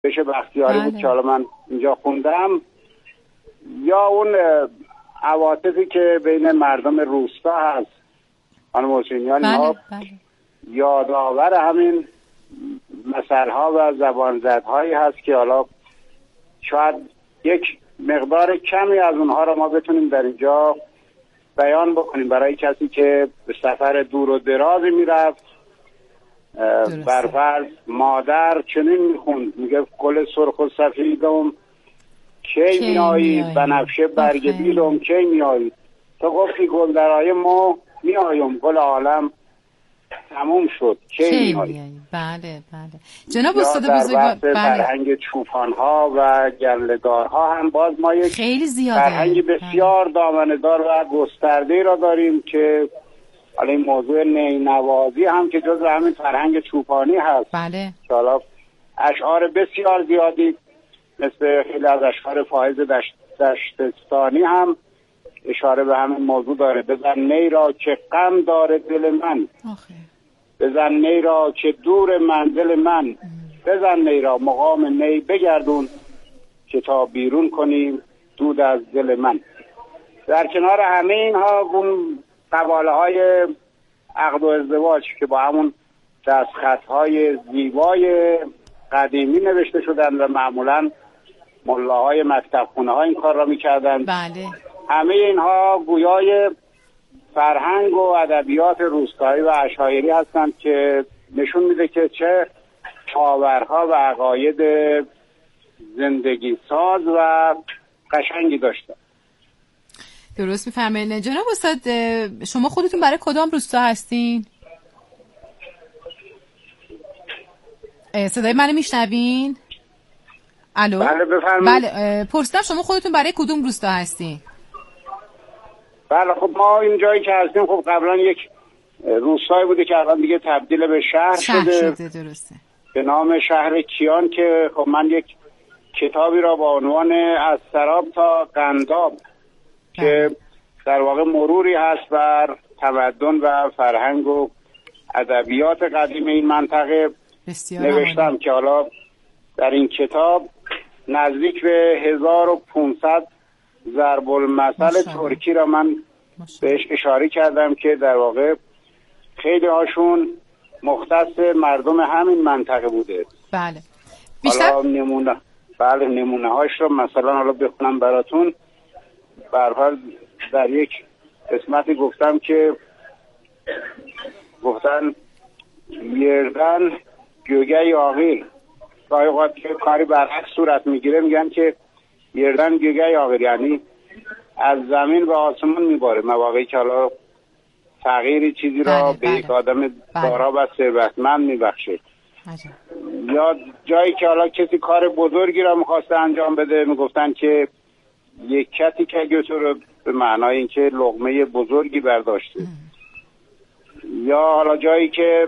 بشه بختیاری بود که حالا من اینجا خوندم، یا اون عواطفی که بین مردم روستا هست خانم حسینیان، اینا یادآور همین مثل‌ها و زبانزدهایی هست که حالا شاید یک مقدار کمی از اونها رو ما بتونیم در اینجا بیان بکنیم برای کسی که به سفر دور و درازی میرفت. برفرض مادر چنین میخوند، میگه گل سرخ و سفیدم کی میایی، بنفشه برگ بیلم کی میایی، تو گفتی گل درای ما میایم، گل عالم تموم شد کی میایی. بله بله جناب استاد بزرگوار. بله. فرهنگ چوپان ها و گله‌دار ها هم باز ما یک خیلی زیاده فرهنگ بسیار دامنه‌دار و گسترده را داریم که حالا این موضوع نینوازی هم که جزو همین فرهنگ چوپانی هست. بله. حالا اشعار بسیار زیادی مثل خیلی از اشعار فائز دشتستانی هم اشاره به همین موضوع داره. بزن نی را که غم داره دل من، بزن نی را که دور منزل من، بزن نی را مقام نی بگردون که تا بیرون کنیم دود از دل من. در کنار همه اینها اون قواله های عقد و ازدواج که با همون دستخط های زیبای قدیمی نوشته شدن و معمولا ملاهای مکتب خونه ها این کار را میکردن. بله. همه اینها گویای فرهنگ و ادبیات روستایی و عشایری هستند که نشون میده که چه باورها و عقاید زندگی ساز و قشنگی داشتن. درست میفرمایید. جناب استاد شما خودتون برای کدام روستا هستین؟ صدای منو میشنوین؟ الو؟ بله بفرمایید. بله پرسیدم شما خودتون برای کدوم روستا هستین؟ بله خب ما این جایی که هستیم خب قبلا یک روستایی بوده که الان دیگه تبدیل به شهر شده. درسته. به نام شهر کیان که خب من یک کتابی را با عنوان از سراب تا قنداب که در واقع مروری هست بر تمدن و فرهنگ و ادبیات قدیم این منطقه نوشتم که حالا در این کتاب نزدیک به 1500 ضرب المثل ترکی را من بهش اشاره کردم که در واقع خیلی هاشون مختص مردم همین منطقه بوده. بله. حالا نمونه هاش رو مثلا حالا بخونم براتون. برحال در یک قسمتی گفتم که گفتن یردن گوگه آغیر، گاهی اوقات که کاری برعکس صورت میگیره میگن که یردن گوگه آغیر، یعنی از زمین به آسمان میباره. مواقعی که حالا تغییری چیزی را به یک آدم دارا و ثروتمند میبخشه. یا جایی که حالا کسی کار بزرگی را میخواسته انجام بده میگفتن که یک کتی که گوتو رو به معنای اینکه لقمه بزرگی برداشته. یا حالا جایی که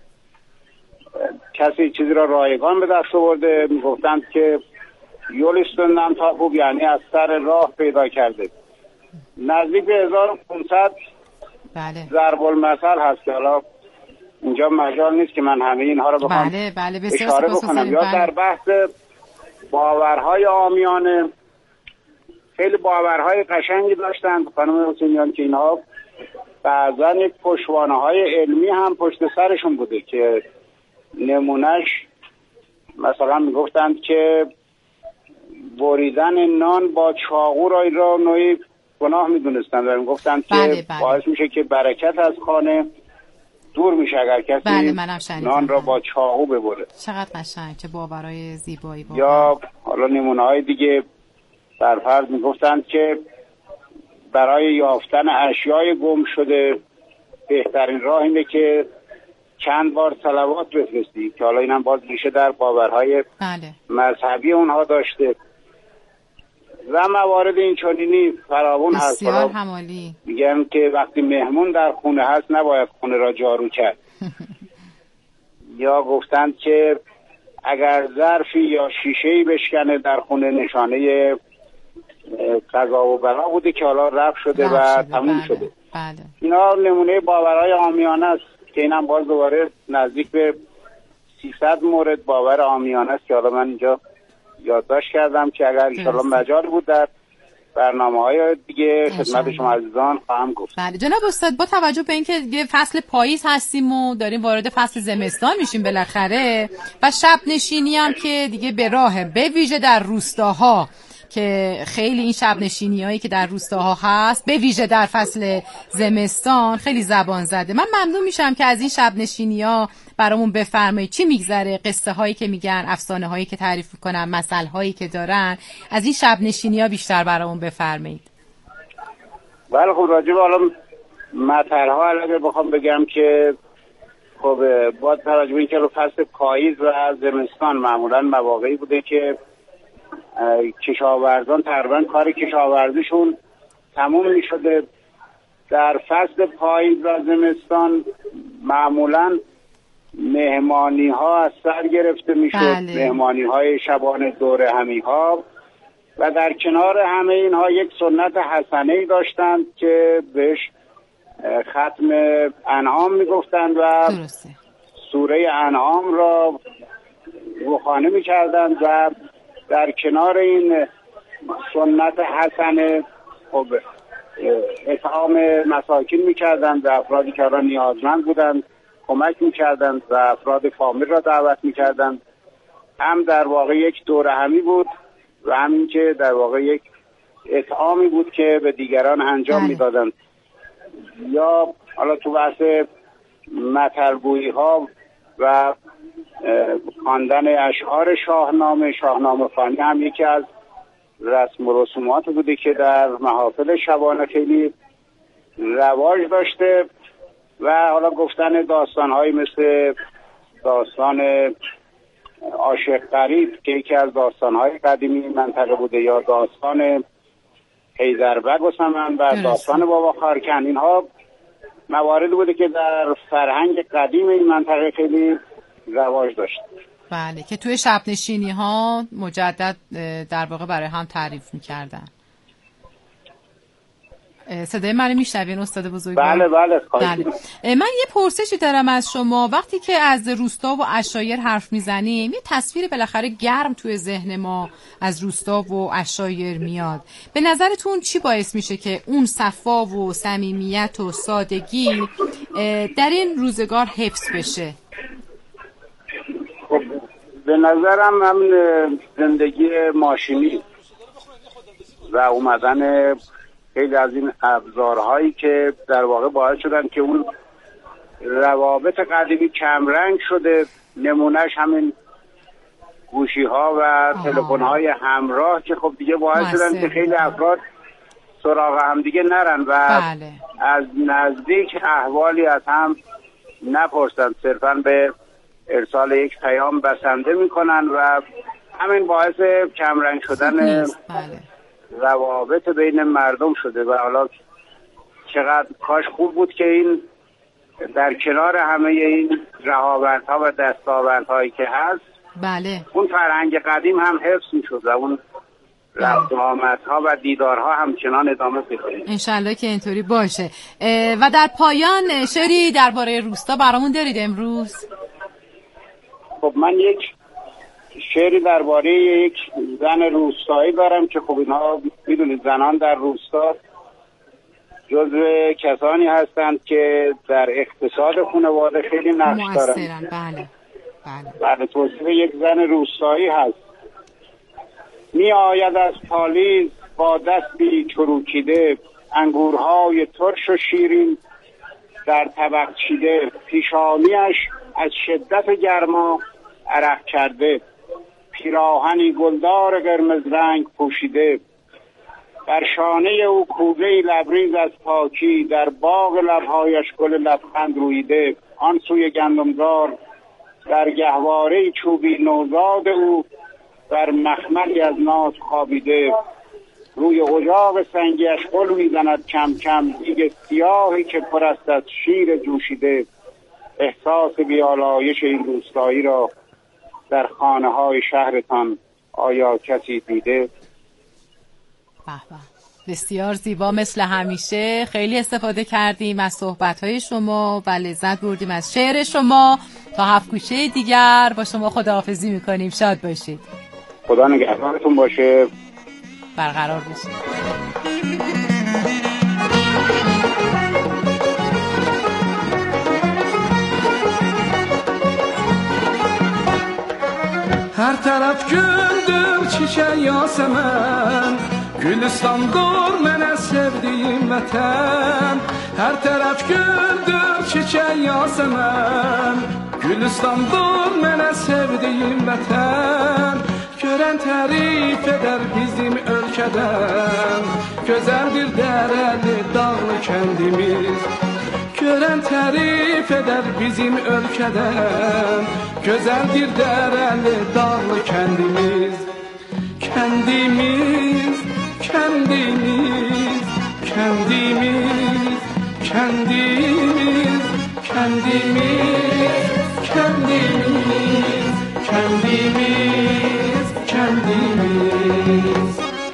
کسی چیزی را رایگان به دست آورده میگفتن که یولستون تا خوب، یعنی از سر راه پیدا کرده. نزدیک به 1500 ضرب المثل هست که حالا اینجا مجال نیست که من همه اینها رو بخوام اشاره بکنم. یا در بحث باورهای عامیانه خیلی باورهای قشنگی داشتن خانم حسینیان که اینها بعضا یک پشتوانه‌های علمی هم پشت سرشون بوده که نمونهش مثلا میگفتند که بریدن نان با چاقو را نوعی گناه میدونستند و میگفتند که باعث میشه که برکت از خانه دور میشه اگر کسی نان را با چاقو ببره. چقدر قشنگ، چه باورهای زیبایی. یا حالا نمونه‌های دیگه برفرض میگفتند که برای یافتن اشیای گم شده بهترین راه اینه که چند بار صلوات بفرستی، که حالا اینم باز ریشه در باورهای مذهبی اونها داشته و موارد این چنینی فراوان هست. بسیار همالی. میگن که وقتی مهمون در خونه هست نباید خونه را جارو کرد. یا گفتند که اگر ظرفی یا شیشه‌ای بشکنه در خونه نشانه قضا و بلا بوده که حالا رفع شده و تموم شده. اینا نمونه باورهای عامیانه است که اینم باز دوباره نزدیک به 300 مورد باور عامیانه است که حالا من اینجا یادداشت کردم که اگر انشاءالله مجال بود در برنامه‌های دیگه خدمت شما عزیزان خواهم گفت. بله جناب استاد، با توجه به اینکه دیگه فصل پاییز هستیم و داریم وارد فصل زمستان میشیم بالاخره و شب نشینی هم که دیگه به راهه، به ویژه در روستاها که خیلی این شب نشینی‌هایی که در روستاها هست به ویژه در فصل زمستان خیلی زبان زده. من ممنون میشم که از این شب نشینی‌ها برامون بفرمایید. چی میگذره؟ قصه هایی که میگن، افسانه هایی که تعریف میکنن، مسائل هایی که دارن، از این شب نشینی‌ها بیشتر برامون بفرمایید. بله خب راجع به حالا مطل‌ها اگه بخوام بگم که خب با توجه به اینکه فصل پاییز و زمستان معمولا مواقعی بوده که کشاورزان تقریبا کار کشاورزیشون تموم می شده. در فصل پاییز و زمستان معمولا مهمانی ها از سر گرفته می شد. بله. مهمانی های شبانه دور همی ها و در کنار همه اینها یک سنت حسنه‌ای داشتند که بهش ختم انعام می گفتند و سوره انعام را رخانه می کردند و در کنار این سنت حسنه خب اطعام مساکین می‌کردند و افرادی که را نیازمند بودند کمک می‌کردند و افراد فامیل را دعوت می‌کردند. هم در واقع یک دوره همی بود و همین که در واقع یک اطعامی بود که به دیگران انجام می‌دادند. یا حالا تو بحث مطل‌گویی‌ها و خواندن اشعار شاهنامه خوانی هم یکی از رسم و رسومات بوده که در محافل شبانه خیلی رواج داشته و حالا گفتن داستان‌هایی مثل داستان عاشق غریب که یکی از داستان‌های قدیمی منطقه بوده یا داستان حیدربگ و سمن و داستان بابا خارکن، اینها موارد بوده که در فرهنگ قدیم این منطقه خیلی رواج داشت. بله که توی شب نشینی ها مجدد در واقع برای هم تعریف میکردن. صدای منو میشنوین استاد بزرگوار؟ بله. من یه پرسشی دارم از شما. وقتی که از روستا و عشایر حرف میزنیم یه تصویر بالاخره گرم توی ذهن ما از روستا و عشایر میاد. به نظرتون چی باعث میشه که اون صفا و صمیمیت و سادگی در این روزگار حفظ بشه؟ خب به نظرم همین زندگی ماشینی و اومدن خیلی از این ابزارهایی که در واقع باعث شدن که اون روابط قدیمی کمرنگ شده. نمونهش همین گوشی ها و تلفن های همراه که خب دیگه باعث شدن که خیلی افراد سراغ هم دیگه نرن و از نزدیک احوالی از هم نپرسن، صرفا به ارسال یک پیام بسنده میکنن و همین باعث کمرنگ شدن روابط بین مردم شده. و حالا چقدر کاش خوب بود که این در کنار همه این رهاوردها و دستاوردهایی که هست اون فرهنگ قدیم هم حفظ میشد و اون رفت و آمدها و دیدارها همچنان ادامه پیدا کنه. انشالله که اینطوری باشه. و در پایان شعری درباره روستا برامون دارید امروز؟ خب من یک شعری درباره یک زن روستایی دارم که خب اینها میدونید زنان در روستا جزو کسانی هستند که در اقتصاد خانواده خیلی نقش دارن. بله توصیف یک زن روستایی هست. می آید از پالیز با دستی چروکیده، انگورهای ترش و شیرین در طبق چیده، پیشانیش از شدت گرما عرق کرده، پیراهنی گلدار قرمز رنگ پوشیده، بر شانه او کوزه‌ای لبریز از پاکی، در باغ لبهایش گل لبخند رویده، آن سوی گندمزار در گهواره چوبی نوزاد او بر مخملی از ناز خوابیده، روی اجاق سنگیش غل میزند کم کم، دیگ سیاهی که پر است از شیر جوشیده. احساس بیالایش این روستایی را در خانه های شهرتان آیا کسی دیده؟ بسیار زیبا مثل همیشه. خیلی استفاده کردیم از صحبت‌های شما و لذت بردیم از شعر شما. تا هفت گوشه دیگر با شما خداحافظی میکنیم. شاد باشید. خدا نگهدارتون باشه. برقرار باشید. Her taraf güldür çiçek yasemen, Gülistandır mənə sevdiyim vətən. Her taraf güldür çiçek yasemen, Gülistandır mənə sevdiyim vətən. Görən tərif edər bizim ölkədən, Gözəldir dərəli dağlı kəndimiz. Görən tərif edər bizim ölkədən, Gözəldir dərəli dağlı kəndimiz. Kəndimiz, kəndimiz, kəndimiz, kəndimiz, kəndimiz, kəndimiz, kəndimiz, kəndimiz.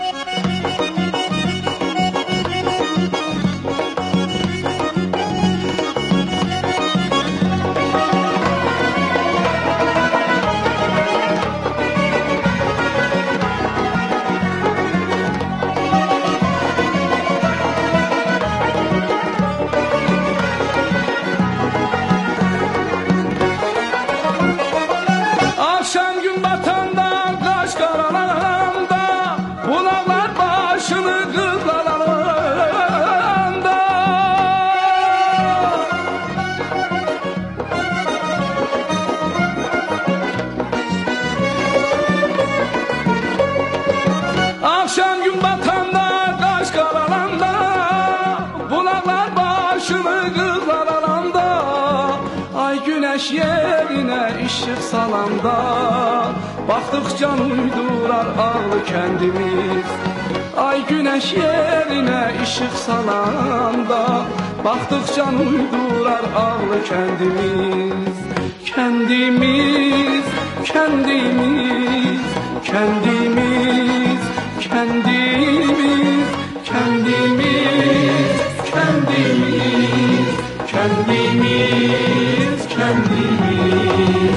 Yerinə işıq salanda, Baxdıqca uydurar ağlı kəndimiz. Ay günəş yerinə işıq salanda, Baxdıqca uydurar ağlı kəndimiz. Kəndimiz, kəndimiz, kəndimiz, kəndimiz, kəndimiz, kəndimiz, kəndimiz, kəndimiz.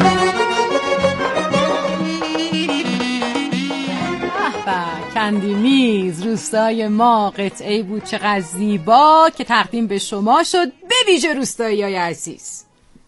کندیمیز روستای ما قطعه بود چقدر زیبا که تقدیم به شما شد، به ویژه روستایی‌های عزیز.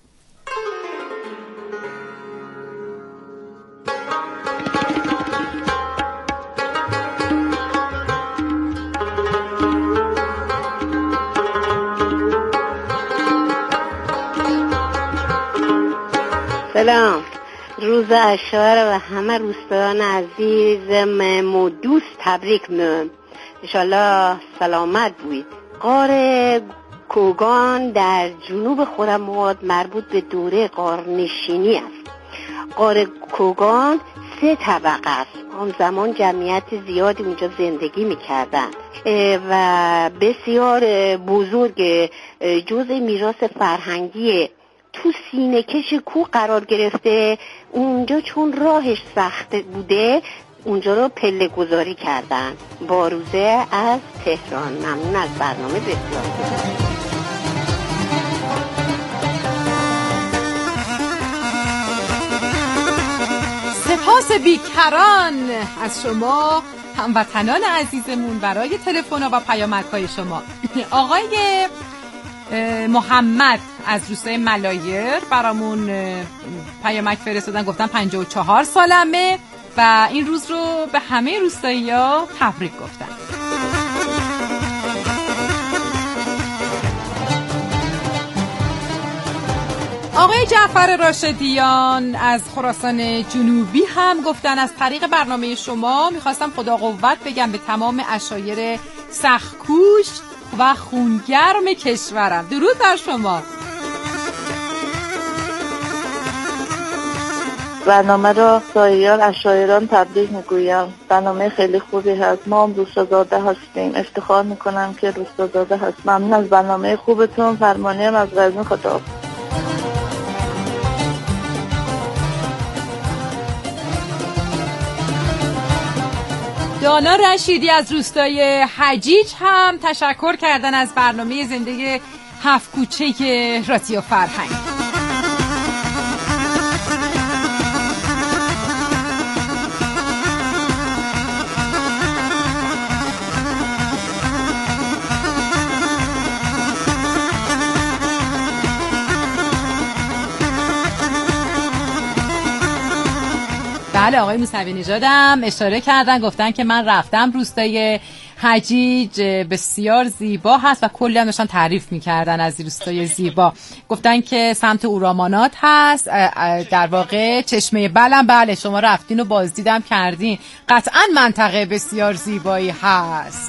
سلام، روز عاشورا و همه روستایان عزیزم و دوست تبریک میگم. انشالله سلامت بوید. غار کوگان در جنوب خرم‌آباد مربوط به دوره غارنشینی است. غار کوگان 3 طبقه است. آن زمان جمعیت زیادی اونجا زندگی میکردن و بسیار بزرگ، جزء میراث فرهنگی تو سینه کش کوه قرار گرفته. اونجا چون راهش سخت بوده اونجا رو پله گذاری کردن. باروزه از تهران. ممنون از برنامه بسیار. سپاس بیکران از شما هموطنان عزیزمون برای تلفن و پیامک‌های شما. آقای محمد از روستای ملایر برامون پیامک فرستادن، گفتن 54 سالمه و این روز رو به همه روستایی‌ها تبریک گفتن. آقای جعفر راشدیان از خراسان جنوبی هم گفتن از طریق برنامه شما میخواستم خدا قوت بگم به تمام عشایر سخت‌کوش و خونگرم کشورم. درود بر شما. برنامه را سایران عشایران تبریک میگویم. برنامه خیلی خوبی هست. ما هم روستازاده هستیم. افتخار میکنم که روستازاده هست. ممنون از برنامه خوبتون. فرمانیم از غزنی. خدا. دانا رشیدی از روستای حجیج هم تشکر کردن از برنامه زندگی 7 کوچه رادیو فرهنگ. بله آقای موسوی نژادم اشاره کردن، گفتن که من رفتم روستای حجیج بسیار زیبا هست و کلی هم داشتن تعریف میکردن از روستای زیبا. گفتن که سمت اورامانات هست، در واقع چشمه بلم. بله شما رفتین و بازدیدم کردین، قطعا منطقه بسیار زیبایی هست.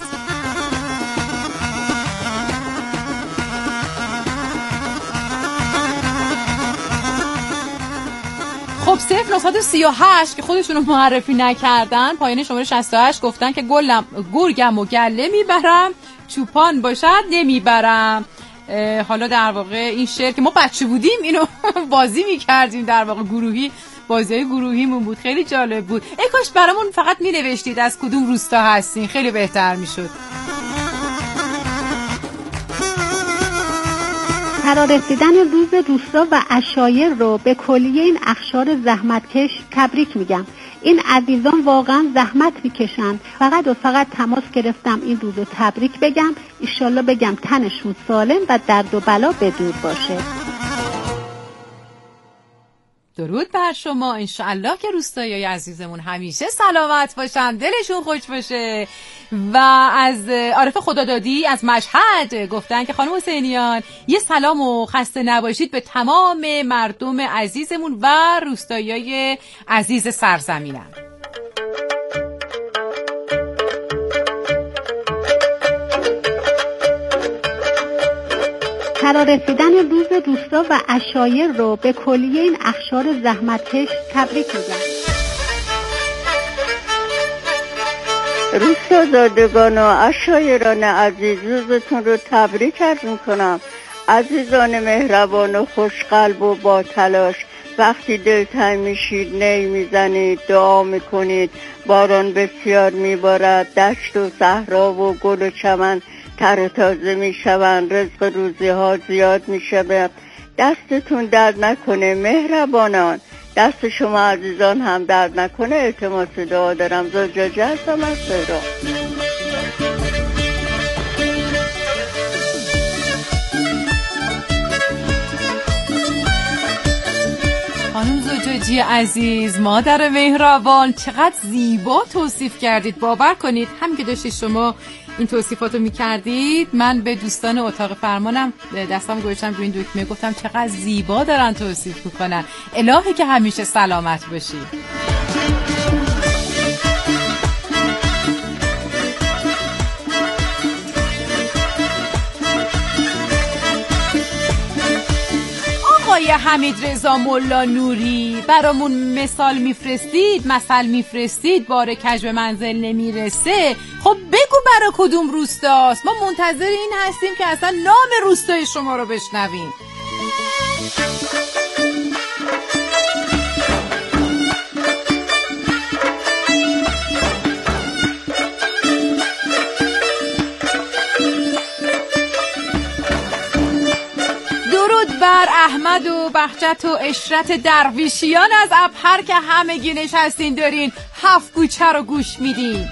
خب 0938 که خودشونو معرفی نکردن، پایین شماره 68 گفتن که گرگم و گله میبرم، چوپان باشد نمیبرم. حالا در واقع این شعر که ما بچه بودیم اینو بازی میکردیم، در واقع گروهی، بازی گروهیمون بود، خیلی جالب بود. ای کاش برامون فقط مینوشتید از کدوم روستا هستین، خیلی بهتر میشد. فرارسیدن روز روستا و عشایر رو به کلیه این اقشار زحمتکش تبریک میگم. این عزیزان واقعا زحمت میکشن. فقط و فقط تماس گرفتم این روز رو تبریک بگم، انشالله بگم تنشون سالم و درد و بلا بدور باشه. درود بر شما، انشالله که روستایی عزیزمون همیشه سلامت باشن، دلشون خوش باشه. و از عارف خدادادی از مشهد گفتن که خانم حسینیان یه سلام و خسته نباشید به تمام مردم عزیزمون و روستاییای عزیز سرزمینم. فرارسیدن روز روستا و عشایر رو به کلیه این اقشار زحمتکش تبریک میگم. روستا زادگان و عشایران عزیز، روزتون رو تبریک عرض میکنم. عزیزان مهربان و خوشقلب و با تلاش، وقتی دلتنگ میشید نی میزنید، دعا میکنید، باران بسیار میبارد، دشت و صحرا و گل و چمن تر و تازه میشوند، رزق روزی ها زیاد میشود. دستتون درد نکنه مهربانان، دست شما عزیزان هم درد نکنه. التماس دعا دارم. زوجاجه هستم از تهران. خانم زوجاجی عزیز، مادر مهربان، چقدر زیبا توصیف کردید. باور کنید هم که داشتید شما این توصیفاتو میکردید، من به دوستان اتاق فرمانم دستم گوشتم روی این دکمه، گفتم چقدر زیبا دارن توصیف میکنن. الهی که همیشه سلامت باشید. آقای حمید رضا ملا نوری، برامون مثال میفرستید، مثل میفرستید، بار کج به منزل نمیرسه. خب بگو برا کدوم روستاست؟ ما منتظر این هستیم که اصلا نام روستای شما رو بشنویم. بر احمد و بهجت و اشرت درویشیان از ابهر که همگی نشستین دارین 7 کوچه رو گوش میدین.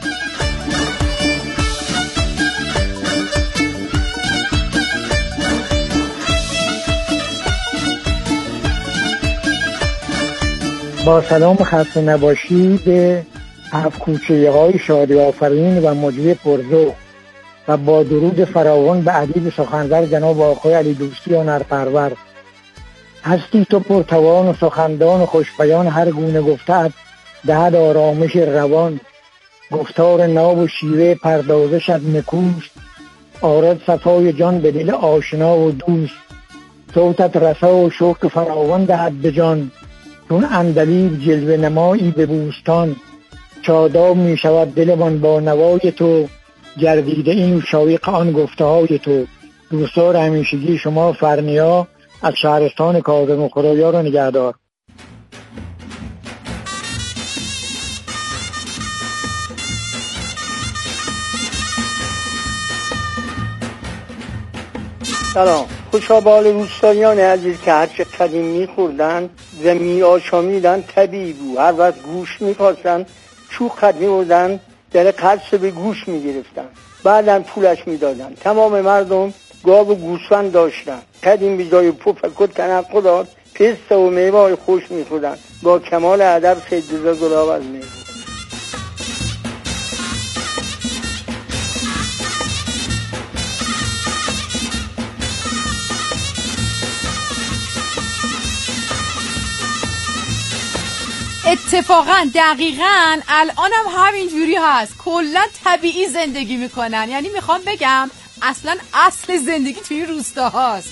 با سلام خسته نباشی به 7 کوچه های شادی آفرین و مجری پرذوق و با درود فراوان به ادیب سخنور جناب آقای علی دوستی هنرپرور. هستی تو پرتوان و سخندان و خوشبیان، هر گونه گفته‌ات دهد آرامش روان. گفتار ناب و شیوه پردازشت نکوست، آرد صفای جان به دل آشنا و دوست. صوتت رسا و شوق فراوان دهد به جان، چون عندلیب جلوه نمایی به بوستان. شاداب می شود دلمان با نوای تو، گردیده این شایق آن گفته های تو. دوستار همیشگی شما فرنیا از شهرستان کاظم خدایا رو نگهدار. سلام. خوشابال روستاییان عزیز که هرچه قدیم میخوردن و میآشامیدن طبیعی بود. هر وقت گوش میخواستن چوب قد میبردن در قرص به گوش میگرفتن، بعدن پولش میدادن. تمام مردم گاو و گوسفند داشتن. قدیم به جای پفک تنقل داد، پسته و میوه خوش میخوردن. با کمال ادب سید رضا گلاوز میگه. اتفاقا دقیقا الانم همین جوری هست، کلا طبیعی زندگی میکنن. یعنی میخوام بگم اصلا اصل زندگی توی روستا هاست.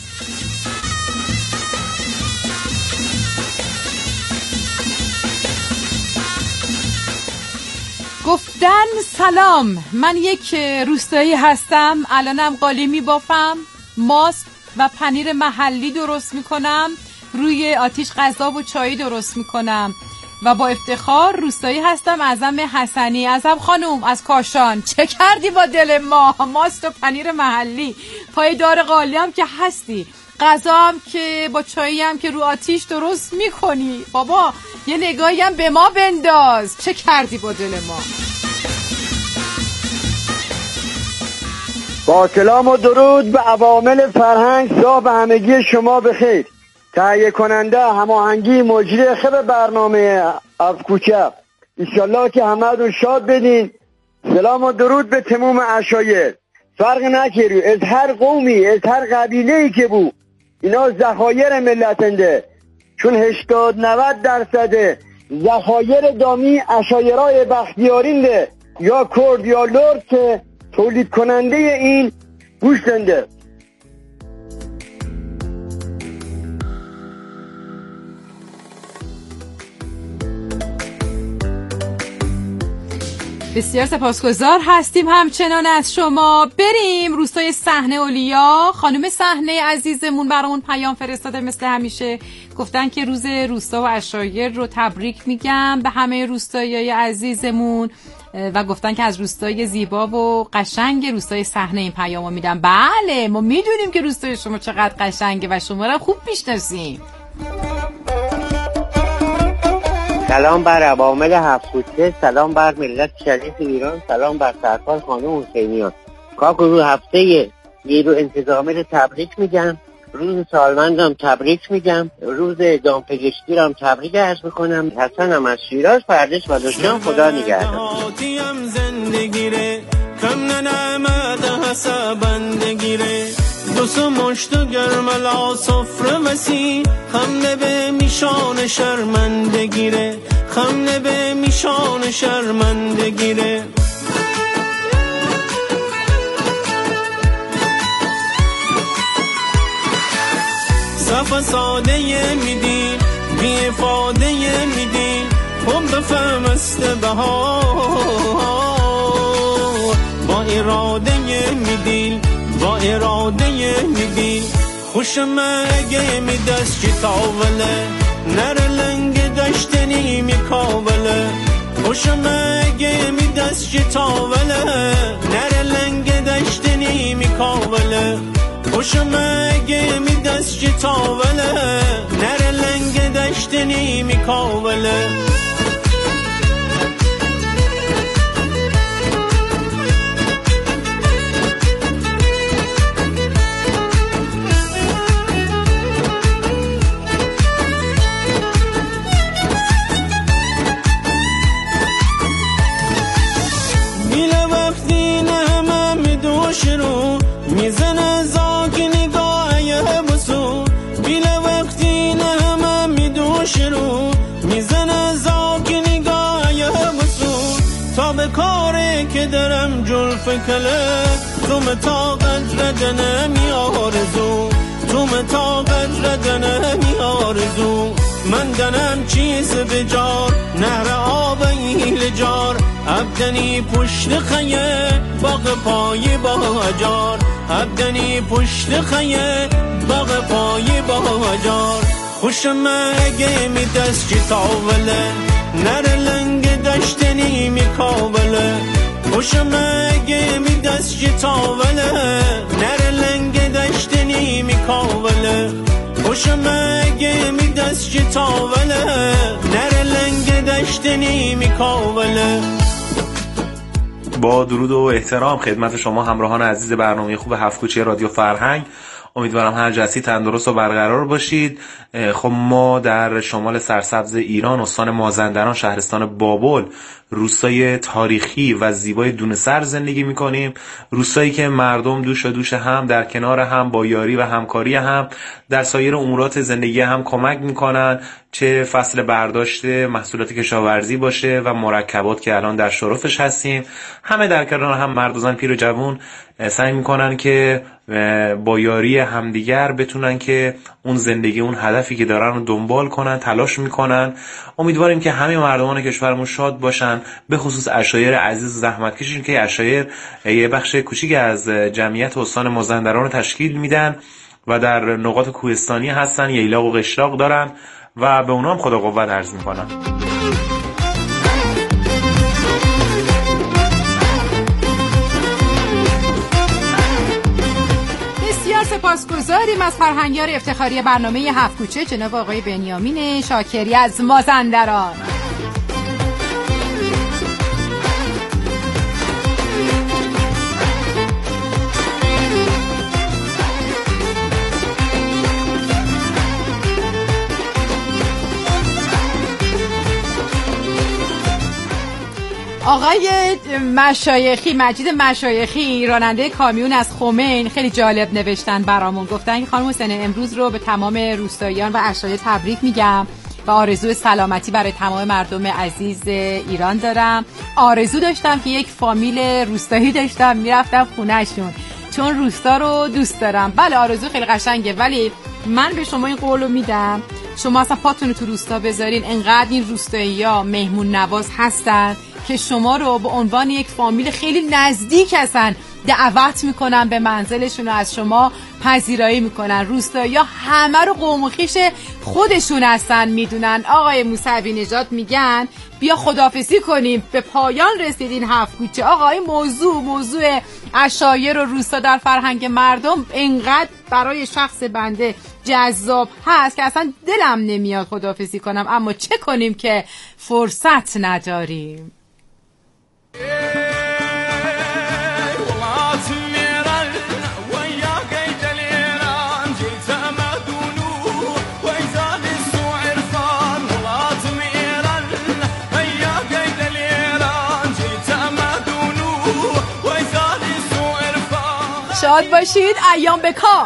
گفتن سلام، من یک روستایی هستم، الانم قالی میبافم، ماست و پنیر محلی درست میکنم، روی آتیش غذا و چای درست میکنم و با افتخار روستایی هستم. اعظم حسنی. اعظم خانوم از کاشان، چه کردی با دل ما؟ ماست و پنیر محلی، پایدار قالی هم که هستی، غذا هم که با چایی هم که رو آتیش درست میکنی. بابا یه نگاهی هم به ما بنداز، چه کردی با دل ما؟ با سلام و درود به عوامل فرهنگ، صاحب همگی شما بخیر. تهیه کننده، هماهنگی، مجری خب برنامه افکوچه، انشالله که همه رو شاد بدین. سلام و درود به تمام عشایر، فرق نکردی از هر قومی، از هر قبیله‌ای که بود، اینا ذخایر ملتنده، چون 80-90% ذخایر دامی عشایرای بختیارینده، یا کرد یا لرد که تولید کننده این گوشتنده. بسیار سپاسگزار هستیم همچنان از شما. بریم روستای صحنه اولیا. خانم صحنه عزیزمون برامون پیام فرستاده، مثل همیشه گفتن که روز روستا و عشایر رو تبریک میگم به همه روستاییای عزیزمون و گفتن که از روستای زیبا و قشنگ روستای صحنه این پیامو میدم. بله ما میدونیم که روستای شما چقدر قشنگه و شما رو خوب میشناسیم. سلام بر عوامل هفت‌کوچه، سلام بر ملت شریف ایران، سلام بر سرکار خانم حسینیان. کاکو رو هفته نیرو انتظامی رو تبریک میگم، روز سالمندم تبریک میگم، روز دامپزشکی رو هم تبریک عرض میکنم. حسنم از شیراز، پردش و دوشان، خدا نگهدار. کم نعمت حسابندگیره دوسو مشتو گرملا صفر وسی، خم نبه میشان شرمندگیره، خم نبه میشان شرمندگیره. صفا ساده میدی، بی افاده میدی، خب بفهم استبها با اراده میدی، با اراده میدی. خوشم اگه میدست چی تاوله، نر لنگ داشتنی میکاوله. خوشم اگه میدست چی تاوله، نر لنگ داشتنی میکاوله. خوشم اگه میدست چی تاوله، نر لنگ داشتنی میکاوله. میزنه زاکی نگاهی بسو، بیله وقتی نه همه میدوش رو، میزنه زاکی نگاهی بسو. تا به کاری که درم جلف کله، تو متاقت ردنه می آرزو، تو متاقت ردنه می آرزو. من دنم چیز بجار، نهر آب ایل جار، عبدنی پشت خیه باغ پای باجار، عبدنی پشت خیه باغ پای باجار. خوشم اگه می دست چی تاوله، نر لنگ داشتنی می کاوله. خوشم اگه می دست چی تاوله، نر لنگ داشتنی مگه میدست که تاوله نره لنگ دشتنی میکاوله. با درود و احترام خدمت شما همراهان عزیز برنامه خوب هفت کوچه رادیو فرهنگ، امیدوارم هر جهتی تندرست و برقرار باشید. خب ما در شمال سرسبز ایران، استان مازندران، شهرستان بابل، روستای تاریخی و زیبای دونسر زندگی میکنیم. روستایی که مردم دوش و دوش هم، در کنار هم، با یاری و همکاری هم در سایر امورات زندگی هم کمک میکنن، چه فصل برداشت محصولات کشاورزی باشه و مرکبات که الان در شرفش هستیم. همه در کنار هم، مرد و زن، پیر و جوان، سعی میکنن که با یاری همدیگر بتونن که اون زندگی، اون هدفی که دارن رو دنبال کنن، تلاش میکنن. امیدواریم که همه مردمان کشورمون شاد باشن، به خصوص عشایر عزیز زحمتکشین که عشایر یه بخش کوچیک از جمعیت استان مازندران رو تشکیل میدن و در نقاط کوهستانی هستن، ییلاق و قشلاق دارن و به اونها هم خدا قوت عرض میکنن. سپاسگزاریم از فرهنگیار افتخاری برنامه هفت کوچه جناب آقای بنیامین شاکری از مازندران. آقای مشایخی، مجید مشایخی، راننده کامیون از خمین، خیلی جالب نوشتن برامون. گفتن که خانم حسین امروز رو به تمام روستاییان و اشایر تبریک میگم و آرزوی سلامتی برای تمام مردم عزیز ایران دارم. آرزو داشتم که یک فامیل روستایی داشتم، میرفتم خونهشون چون روستا رو دوست دارم. بله آرزو خیلی قشنگه، ولی من به شما این قولو میدم شما اصلا پاتون رو تو روستا بذارین، انقدر این روستایی‌ها مهمون نواز هستن که شما رو به عنوان یک فامیل خیلی نزدیک هستن دعوت میکنن به منزلشون و از شما پذیرایی میکنن. روستایی‌ها همه رو قوم و خویش خودشون هستن، میدونن. آقای موسوی نژاد میگن بیا خداحافظی کنیم، به پایان رسیدین هفت کوچه. آقا این موضوع عشایر و روستا در فرهنگ مردم انقدر برای شخص بنده جذاب هست که اصلا دلم نمیاد خداحافظی کنم، اما چه کنیم که فرصت نداریم. شاد باشید، ایام بکام.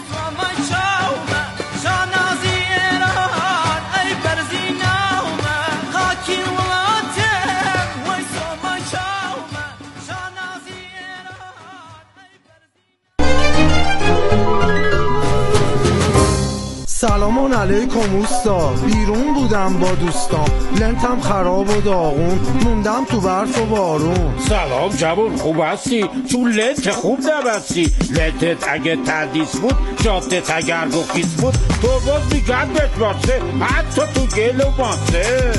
سلام علیکم اوستا، بیرون بودم با دوستام، لنتم خراب و داغون، موندم تو برف و بارون. سلام جوان، خوب هستی؟ چون لنت خوب نبستی. لنتت اگه تردیس بود، جادت اگر گفیس بود، تو باز میگن بشماسه، حتی تو گل و ماسه.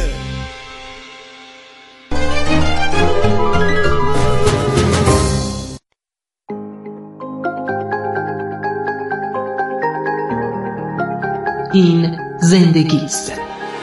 این زندگی است.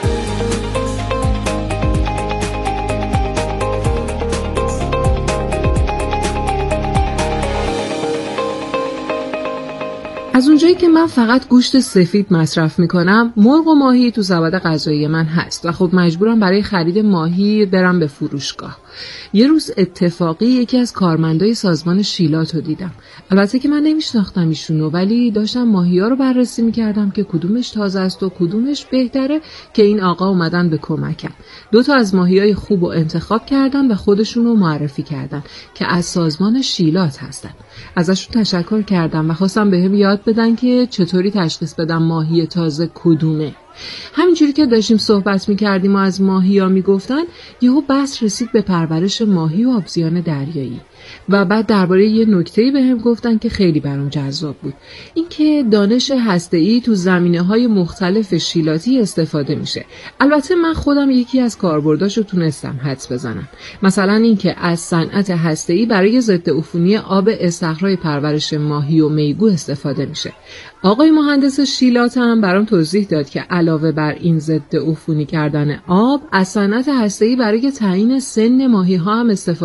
از اونجایی که من فقط گوشت سفید مصرف میکنم، مرغ و ماهی تو سبد غذایی من هست و خب مجبورم برای خرید ماهی برم به فروشگاه. یه روز اتفاقی یکی از کارمندای سازمان شیلات رو دیدم. البته که من نمیشناختم ایشونو، ولی داشتم ماهی‌ها رو بررسی میکردم که کدومش تازه است و کدومش بهتره که این آقا اومدن به کمکم. 2 از ماهی‌های خوب رو انتخاب کردن و خودشونو معرفی کردن که از سازمان شیلات هستن. ازشون تشکر کردم و خواستم بهم یاد بدن که چطوری تشخیص بدم ماهی تازه کدومه. همینجوری که داشتیم صحبت میکردیم و از ماهی‌ها میگفتن، یهو بحث رسید به پرورش ماهی و آبزیان دریایی و بعد درباره یه نکته‌ای بهم گفتن که خیلی برام جذاب بود، اینکه دانش هسته‌ای تو زمینه‌های مختلف شیلاتی استفاده میشه. البته من خودم یکی از کاربرداشو تونستم حدس بزنم، مثلا اینکه از صنعت هسته‌ای برای ضد عفونی آب استخرهای پرورش ماهی و میگو استفاده میشه. آقای مهندس شیلات هم برام توضیح داد که علاوه بر این ضد عفونی کردن آب، از صنعت هسته‌ای برای تعیین سن ماهی‌ها هم استفاده